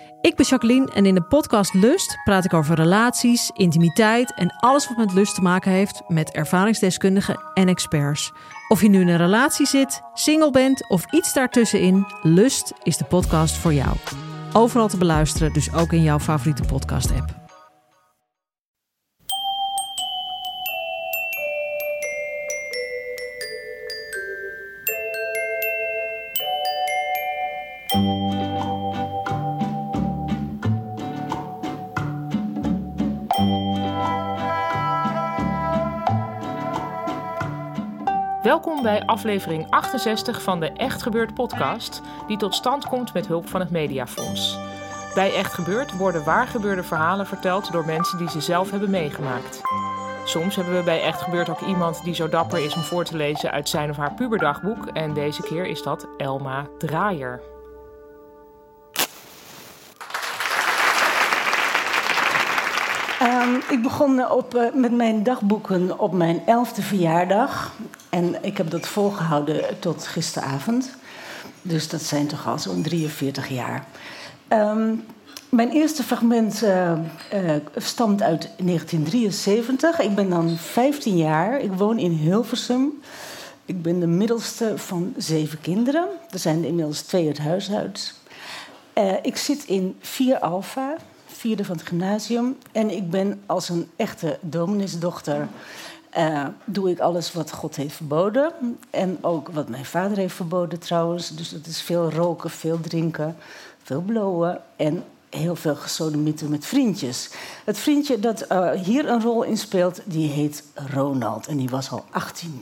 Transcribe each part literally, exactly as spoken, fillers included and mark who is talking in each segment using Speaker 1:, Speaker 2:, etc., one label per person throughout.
Speaker 1: Ik ben Jacqueline en in de podcast Lust praat ik over relaties, intimiteit en alles wat met lust te maken heeft met ervaringsdeskundigen en experts. Of je nu in een relatie zit, single bent of iets daartussenin, Lust is de podcast voor jou. Overal te beluisteren, dus ook in jouw favoriete podcast-app.
Speaker 2: Welkom bij aflevering achtenzestig van de Echt Gebeurd podcast, die tot stand komt met hulp van het Mediafonds. Bij Echt Gebeurd worden waargebeurde verhalen verteld door mensen die ze zelf hebben meegemaakt. Soms hebben we bij Echt Gebeurd ook iemand die zo dapper is om voor te lezen uit zijn of haar puberdagboek en deze keer is dat Elma Draaier.
Speaker 3: Um, ik begon op, uh, met mijn dagboeken op mijn elfde verjaardag. En ik heb dat volgehouden tot gisteravond. Dus dat zijn toch al zo'n drieënveertig jaar. Um, mijn eerste fragment uh, uh, stamt uit negentien drieënzeventig. Ik ben dan vijftien jaar. Ik woon in Hilversum. Ik ben de middelste van zeven kinderen. Er zijn er inmiddels twee het huis uit. Uh, ik zit in vier Alpha... vierde van het gymnasium. En ik ben als een echte domineesdochter... Uh, doe ik alles wat God heeft verboden. En ook wat mijn vader heeft verboden trouwens. Dus dat is veel roken, veel drinken, veel blowen... en heel veel gesodemieten met vriendjes. Het vriendje dat uh, hier een rol in speelt, die heet Ronald. En die was al achttien.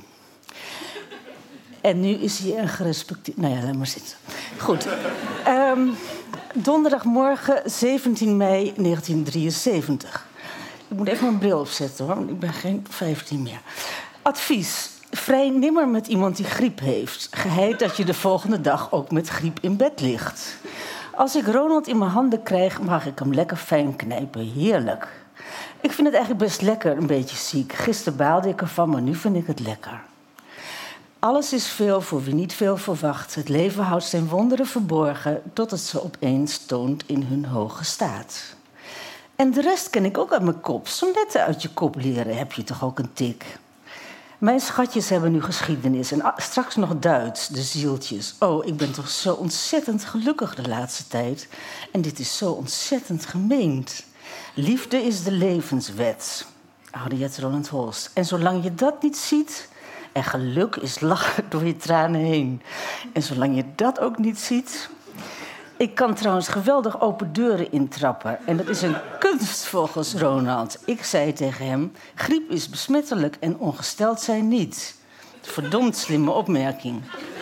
Speaker 3: En nu is hij een gerespecteerd... Nou ja, laat maar zitten. Goed. Um, Donderdagmorgen, zeventien mei negentien drieënzeventig. Ik moet even mijn bril opzetten, hoor, want ik ben geen vijftien meer. Advies. Vrij nimmer met iemand die griep heeft. Geheid dat je de volgende dag ook met griep in bed ligt. Als ik Ronald in mijn handen krijg, mag ik hem lekker fijn knijpen. Heerlijk. Ik vind het eigenlijk best lekker, een beetje ziek. Gisteren baalde ik ervan, maar nu vind ik het lekker. Alles is veel voor wie niet veel verwacht. Het leven houdt zijn wonderen verborgen... tot het ze opeens toont in hun hoge staat. En de rest ken ik ook uit mijn kop. Sonetten uit je kop leren heb je toch ook een tik. Mijn schatjes hebben nu geschiedenis en straks nog Duits, de zieltjes. Oh, ik ben toch zo ontzettend gelukkig de laatste tijd. En dit is zo ontzettend gemeend. Liefde is de levenswet. Henriette Roland Holst. En zolang je dat niet ziet... En geluk is lachen door je tranen heen. En zolang je dat ook niet ziet... Ik kan trouwens geweldig open deuren intrappen. En dat is een kunst volgens Ronald. Ik zei tegen hem... Griep is besmettelijk en ongesteld zijn niet. Verdomd slimme opmerking.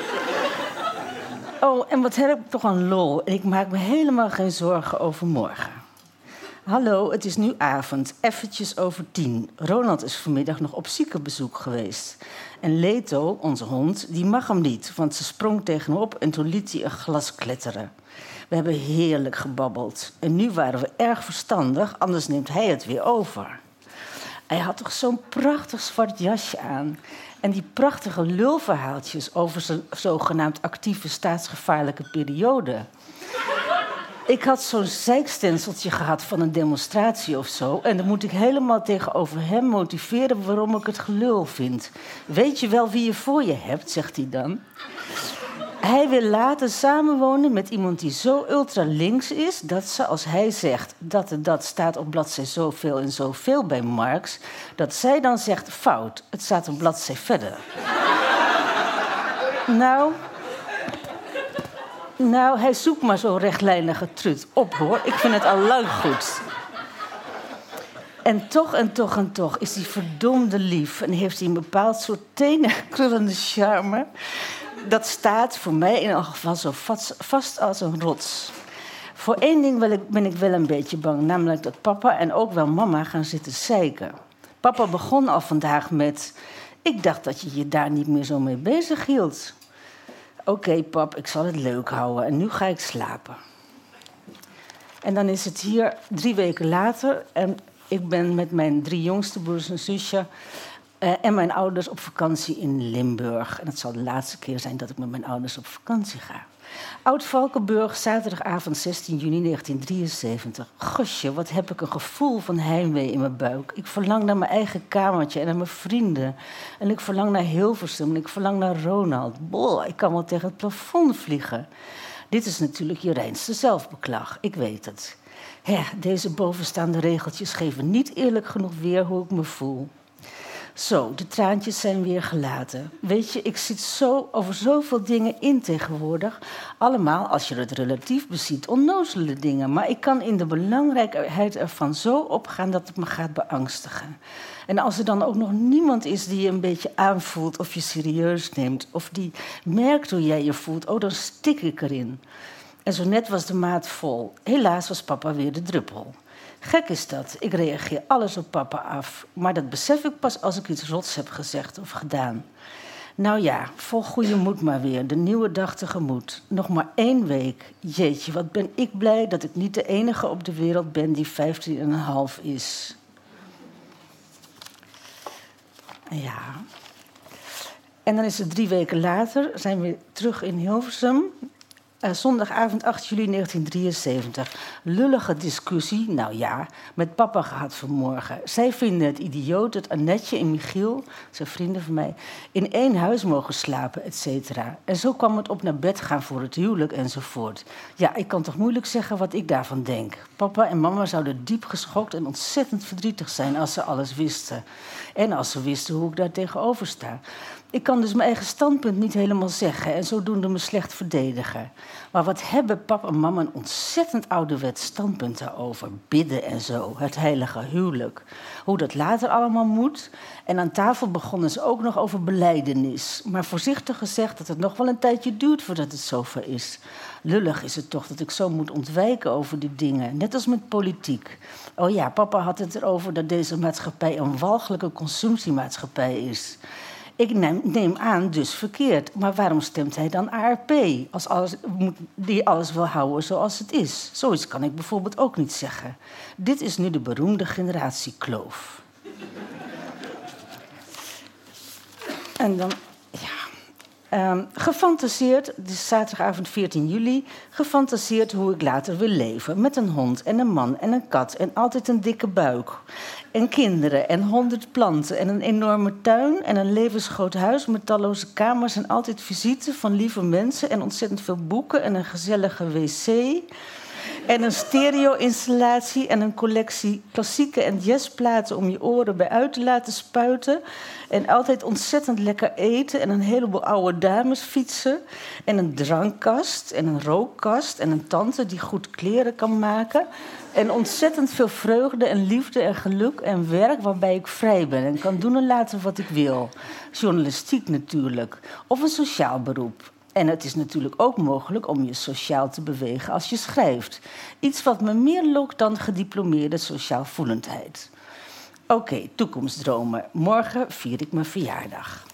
Speaker 3: Oh, en wat heb ik toch een lol. En ik maak me helemaal geen zorgen over morgen. Hallo, het is nu avond, eventjes over tien. Ronald is vanmiddag nog op ziekenbezoek geweest. En Leto, onze hond, die mag hem niet... want ze sprong tegenop en toen liet hij een glas kletteren. We hebben heerlijk gebabbeld. En nu waren we erg verstandig, anders neemt hij het weer over. Hij had toch zo'n prachtig zwart jasje aan... en die prachtige lulverhaaltjes over zijn zogenaamd actieve staatsgevaarlijke periode... Ik had zo'n zeikstenseltje gehad van een demonstratie of zo... en dan moet ik helemaal tegenover hem motiveren waarom ik het gelul vind. Weet je wel wie je voor je hebt, zegt hij dan. Hij wil later samenwonen met iemand die zo ultralinks is... dat ze, als hij zegt dat en dat staat op bladzij zoveel en zoveel bij Marx... dat zij dan zegt fout, het staat een bladzij verder. Nou... Nou, hij zoekt maar zo'n rechtlijnige trut op, hoor. Ik vind het al lang goed. En toch en toch en toch is hij verdomde lief... en heeft hij een bepaald soort tenenkrullende charme... dat staat voor mij in elk geval zo vast, vast als een rots. Voor één ding ben ik wel een beetje bang... namelijk dat papa en ook wel mama gaan zitten zeiken. Papa begon al vandaag met... ik dacht dat je je daar niet meer zo mee bezig hield... Oké, okay, pap, ik zal het leuk houden en nu ga ik slapen. En dan is het hier drie weken later... en ik ben met mijn drie jongste broers en zusje... Uh, en mijn ouders op vakantie in Limburg. En het zal de laatste keer zijn dat ik met mijn ouders op vakantie ga. Oud-Valkenburg, zaterdagavond zestien juni negentien drieënzeventig. Gosje, wat heb ik een gevoel van heimwee in mijn buik. Ik verlang naar mijn eigen kamertje en naar mijn vrienden. En ik verlang naar Hilversum en ik verlang naar Ronald. Boah, ik kan wel tegen het plafond vliegen. Dit is natuurlijk je reinste zelfbeklag, ik weet het. Hè, deze bovenstaande regeltjes geven niet eerlijk genoeg weer hoe ik me voel. Zo, de traantjes zijn weer gelaten. Weet je, ik zit zo over zoveel dingen in tegenwoordig. Allemaal, als je het relatief beziet, onnozele dingen. Maar ik kan in de belangrijkheid ervan zo opgaan dat het me gaat beangstigen. En als er dan ook nog niemand is die je een beetje aanvoelt of je serieus neemt, of die merkt hoe jij je voelt, oh, dan stik ik erin. En zo net was de maat vol. Helaas was papa weer de druppel. Gek is dat. Ik reageer alles op papa af. Maar dat besef ik pas als ik iets rots heb gezegd of gedaan. Nou ja, vol goede moed maar weer. De nieuwe dag tegemoet. Nog maar één week. Jeetje, wat ben ik blij dat ik niet de enige op de wereld ben die vijftien en een half is. Ja. En dan is het drie weken later. Zijn we terug in Hilversum. Uh, zondagavond acht juli negentien drieënzeventig. Lullige discussie, nou ja, met papa gehad vanmorgen. Zij vinden het idioot dat Annetje en Michiel, zijn vrienden van mij, in één huis mogen slapen, et cetera. En zo kwam het op naar bed gaan voor het huwelijk enzovoort. Ja, ik kan toch moeilijk zeggen wat ik daarvan denk. Papa en mama zouden diep geschokt en ontzettend verdrietig zijn als ze alles wisten. En als ze wisten hoe ik daar tegenover sta. Ik kan dus mijn eigen standpunt niet helemaal zeggen en zodoende me slecht verdedigen. Maar wat hebben pap en mama een ontzettend ouderwets standpunt daarover. Bidden en zo, het heilige huwelijk. Hoe dat later allemaal moet. En aan tafel begonnen ze ook nog over belijdenis. Maar voorzichtig gezegd dat het nog wel een tijdje duurt voordat het zover is. Lullig is het toch dat ik zo moet ontwijken over die dingen. Net als met politiek. Oh ja, papa had het erover dat deze maatschappij een walgelijke consumptiemaatschappij is. Ik neem, neem aan, dus verkeerd. Maar waarom stemt hij dan A R P? Als alles, die alles wil houden zoals het is. Zoiets kan ik bijvoorbeeld ook niet zeggen. Dit is nu de beroemde generatiekloof. En dan, ja... Um, gefantaseerd, het is zaterdagavond veertien juli... gefantaseerd hoe ik later wil leven. Met een hond en een man en een kat en altijd een dikke buik. En kinderen en honderd planten en een enorme tuin... en een levensgroot huis met talloze kamers... en altijd visite van lieve mensen... en ontzettend veel boeken en een gezellige wc... en een stereo-installatie en een collectie klassieke en jazzplaten... om je oren bij uit te laten spuiten... En altijd ontzettend lekker eten en een heleboel oude dames fietsen. En een drankkast en een rookkast en een tante die goed kleren kan maken. En ontzettend veel vreugde en liefde en geluk en werk waarbij ik vrij ben. En kan doen en laten wat ik wil. Journalistiek natuurlijk. Of een sociaal beroep. En het is natuurlijk ook mogelijk om je sociaal te bewegen als je schrijft. Iets wat me meer lokt dan gediplomeerde sociaalvoelendheid. Oké, okay, toekomstdromen. Morgen vier ik mijn verjaardag.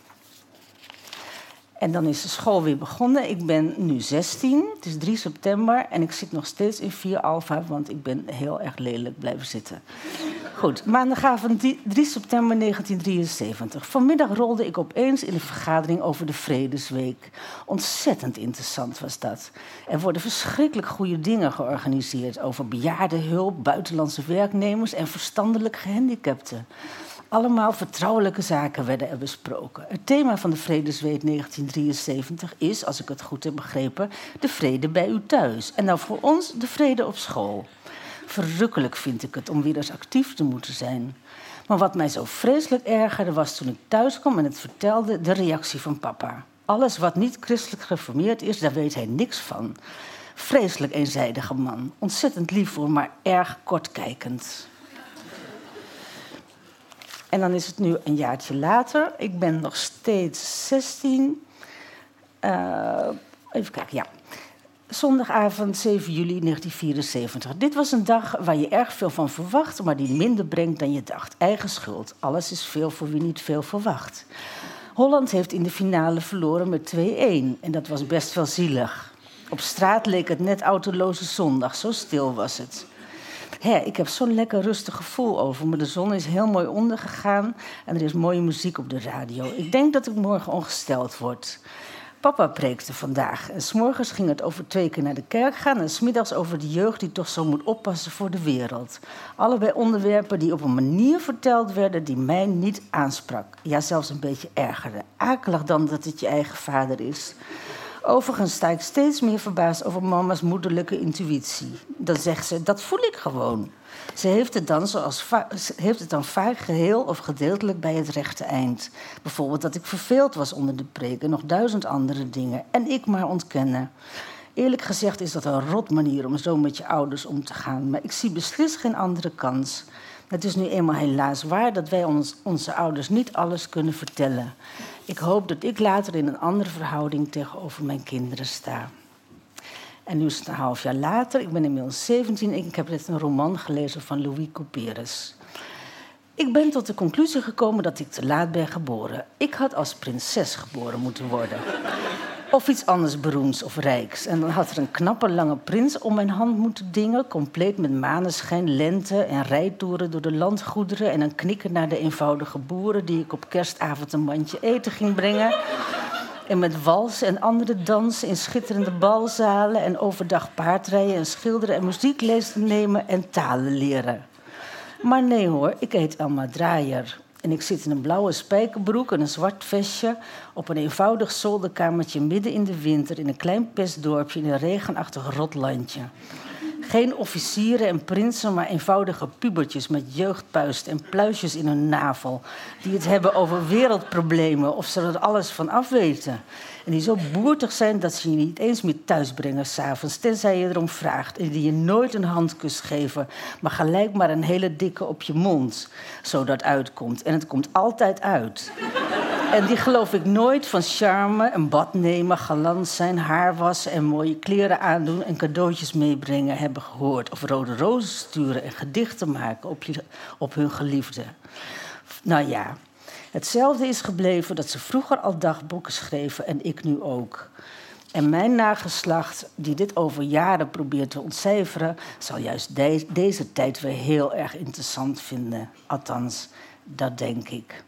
Speaker 3: En dan is de school weer begonnen. Ik ben nu zestien, het is drie september... en ik zit nog steeds in vier alfa... want ik ben heel erg lelijk blijven zitten. Goed, maandagavond drie september negentien drieënzeventig. Vanmiddag rolde ik opeens in een vergadering over de Vredesweek. Ontzettend interessant was dat. Er worden verschrikkelijk goede dingen georganiseerd... over bejaardenhulp, buitenlandse werknemers... en verstandelijk gehandicapten. Allemaal vertrouwelijke zaken werden er besproken. Het thema van de Vredesweek negentien drieënzeventig is, als ik het goed heb begrepen... de vrede bij u thuis. En nou voor ons de vrede op school. Verrukkelijk vind ik het om weer eens actief te moeten zijn. Maar wat mij zo vreselijk ergerde was toen ik thuis kwam en het vertelde... de reactie van papa. Alles wat niet christelijk gereformeerd is, daar weet hij niks van. Vreselijk eenzijdige man. Ontzettend lief voor, maar erg kortkijkend. En dan is het nu een jaartje later. Ik ben nog steeds zestien. Uh, even kijken, ja. Zondagavond zeven juli negentien vierenzeventig. Dit was een dag waar je erg veel van verwacht... maar die minder brengt dan je dacht. Eigen schuld. Alles is veel voor wie niet veel verwacht. Holland heeft in de finale verloren met twee-een. En dat was best wel zielig. Op straat leek het net autoloze zondag. Zo stil was het. Hé, ik heb zo'n lekker rustig gevoel over me. De zon is heel mooi ondergegaan en er is mooie muziek op de radio. Ik denk dat ik morgen ongesteld word. Papa preekte vandaag en 's morgens ging het over twee keer naar de kerk gaan en 's middags over de jeugd die toch zo moet oppassen voor de wereld. Allebei onderwerpen die op een manier verteld werden die mij niet aansprak. Ja, zelfs een beetje ergerde. Akelig dan dat het je eigen vader is. Overigens sta ik steeds meer verbaasd over mama's moederlijke intuïtie. Dan zegt ze, dat voel ik gewoon. Ze heeft het dan, zoals va- heeft het dan vaak geheel of gedeeltelijk bij het rechte eind. Bijvoorbeeld dat ik verveeld was onder de preek en nog duizend andere dingen. En ik maar ontkennen. Eerlijk gezegd is dat een rot manier om zo met je ouders om te gaan. Maar ik zie beslist geen andere kans. Het is nu eenmaal helaas waar dat wij ons, onze ouders niet alles kunnen vertellen. Ik hoop dat ik later in een andere verhouding tegenover mijn kinderen sta. En nu is het een half jaar later. Ik ben inmiddels zeventien en ik heb net een roman gelezen van Louis Couperus. Ik ben tot de conclusie gekomen dat ik te laat ben geboren. Ik had als prinses geboren moeten worden. Of iets anders beroemds of rijks. En dan had er een knappe lange prins om mijn hand moeten dingen, compleet met maneschijn, lente en rijtoeren door de landgoederen en een knikker naar de eenvoudige boeren die ik op kerstavond een mandje eten ging brengen. En met walsen en andere dansen in schitterende balzalen en overdag paardrijden en schilderen en muzieklessen nemen en talen leren. Maar nee hoor, ik heet Elma Draaier. En ik zit in een blauwe spijkerbroek en een zwart vestje op een eenvoudig zolderkamertje midden in de winter in een klein pestdorpje in een regenachtig rotlandje. Geen officieren en prinsen, maar eenvoudige pubertjes met jeugdpuist en pluisjes in hun navel. Die het hebben over wereldproblemen of ze er alles van afweten. En die zo boertig zijn dat ze je niet eens meer thuisbrengen 's avonds, tenzij je erom vraagt. En die je nooit een handkus geven, maar gelijk maar een hele dikke op je mond. Zo dat uitkomt. En het komt altijd uit. En die geloof ik nooit van charme, een bad nemen, galant zijn, haar wassen en mooie kleren aandoen en cadeautjes meebrengen hebben gehoord. Of rode rozen sturen en gedichten maken op, je, op hun geliefde. Nou ja, hetzelfde is gebleven dat ze vroeger al dagboeken schreven en ik nu ook. En mijn nageslacht, die dit over jaren probeert te ontcijferen, zal juist de- deze tijd weer heel erg interessant vinden. Althans, dat denk ik.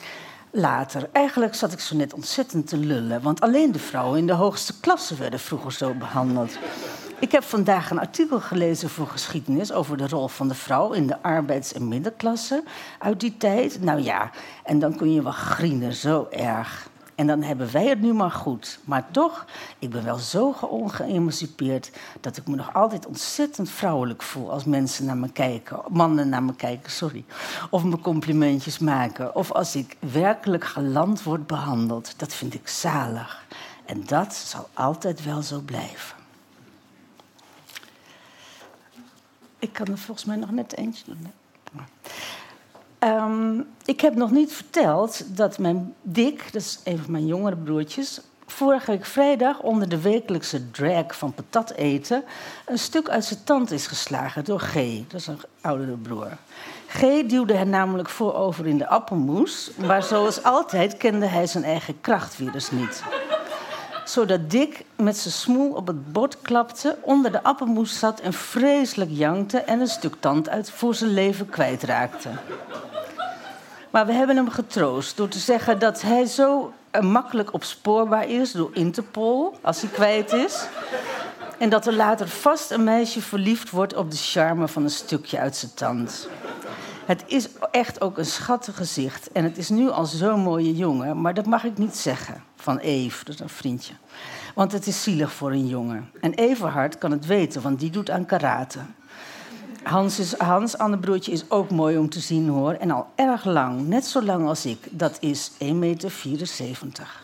Speaker 3: Later, eigenlijk zat ik zo net ontzettend te lullen, want alleen de vrouwen in de hoogste klasse werden vroeger zo behandeld. Ik heb vandaag een artikel gelezen voor geschiedenis over de rol van de vrouw in de arbeids- en middenklasse uit die tijd. Nou ja, en dan kun je wel grienen, zo erg. En dan hebben wij het nu maar goed. Maar toch, ik ben wel zo ongeëmancipeerd dat ik me nog altijd ontzettend vrouwelijk voel als mensen naar me kijken. Mannen naar me kijken, sorry. Of me complimentjes maken. Of als ik werkelijk galant word behandeld. Dat vind ik zalig. En dat zal altijd wel zo blijven. Ik kan er volgens mij nog net eentje doen. Um, ik heb nog niet verteld dat mijn Dick, dat is een van mijn jongere broertjes, vorige week vrijdag onder de wekelijkse drag van patat eten een stuk uit zijn tand is geslagen door G. Dat is een oudere broer. G duwde hem namelijk voorover in de appelmoes, maar zoals altijd kende hij zijn eigen kracht weer dus niet. Zodat Dick met zijn smoel op het bord klapte, onder de appelmoes zat en vreselijk jankte en een stuk tand uit voor zijn leven kwijtraakte. Maar we hebben hem getroost door te zeggen dat hij zo makkelijk opspoorbaar is door Interpol als hij kwijt is. En dat er later vast een meisje verliefd wordt op de charme van een stukje uit zijn tand. Het is echt ook een schattig gezicht. En het is nu al zo'n mooie jongen, maar dat mag ik niet zeggen. Van Eve, dat is een vriendje. Want het is zielig voor een jongen. En Everhard kan het weten, want die doet aan karate. Hans, is, Hans, ander broertje, is ook mooi om te zien, hoor. En al erg lang, net zo lang als ik. Dat is één meter vierenzeventig.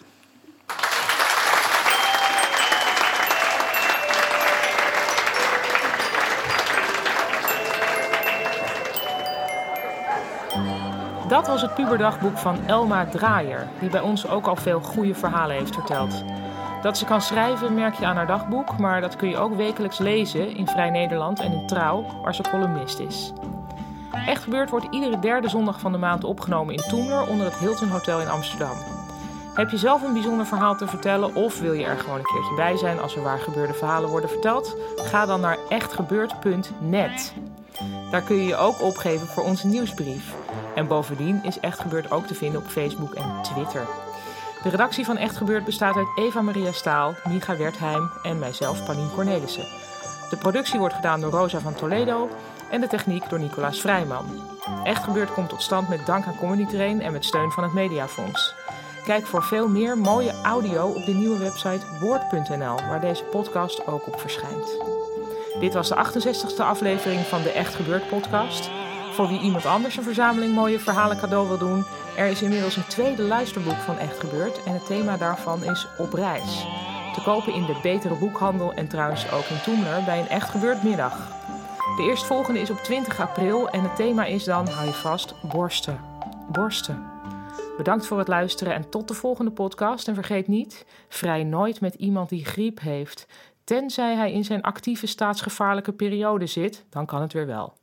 Speaker 2: Dat was het puberdagboek van Elma Draaier, die bij ons ook al veel goede verhalen heeft verteld. Dat ze kan schrijven merk je aan haar dagboek, maar dat kun je ook wekelijks lezen in Vrij Nederland en in Trouw, waar ze columnist is. Echt Gebeurd wordt iedere derde zondag van de maand opgenomen in Toemler onder het Hilton Hotel in Amsterdam. Heb je zelf een bijzonder verhaal te vertellen of wil je er gewoon een keertje bij zijn als er waar gebeurde verhalen worden verteld? Ga dan naar echtgebeurd punt net. Daar kun je je ook opgeven voor onze nieuwsbrief. En bovendien is Echt Gebeurd ook te vinden op Facebook en Twitter. De redactie van Echt Gebeurd bestaat uit Eva Maria Staal, Micha Wertheim en mijzelf, Paulien Cornelissen. De productie wordt gedaan door Rosa van Toledo en de techniek door Nicolaas Vrijman. Echt Gebeurd komt tot stand met dank aan Comedy Train en met steun van het Mediafonds. Kijk voor veel meer mooie audio op de nieuwe website woord punt n l, waar deze podcast ook op verschijnt. Dit was de achtenzestigste aflevering van de Echt Gebeurd podcast. Voor wie iemand anders een verzameling mooie verhalen cadeau wil doen, er is inmiddels een tweede luisterboek van Echt Gebeurd en het thema daarvan is Op reis. Te kopen in de Betere Boekhandel en trouwens ook in Toemler bij een Echt Gebeurd middag. De eerstvolgende is op twintig april en het thema is dan, hou je vast, borsten. Borsten. Bedankt voor het luisteren en tot de volgende podcast. En vergeet niet, vrij nooit met iemand die griep heeft. Tenzij hij in zijn actieve staatsgevaarlijke periode zit, dan kan het weer wel.